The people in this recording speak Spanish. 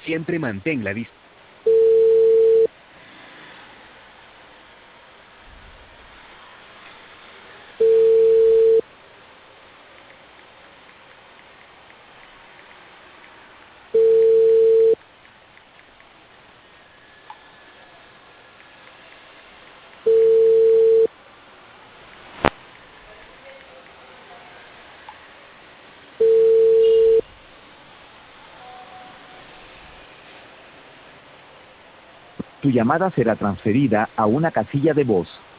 Siempre mantén la distancia. Tu llamada será transferida a una casilla de voz.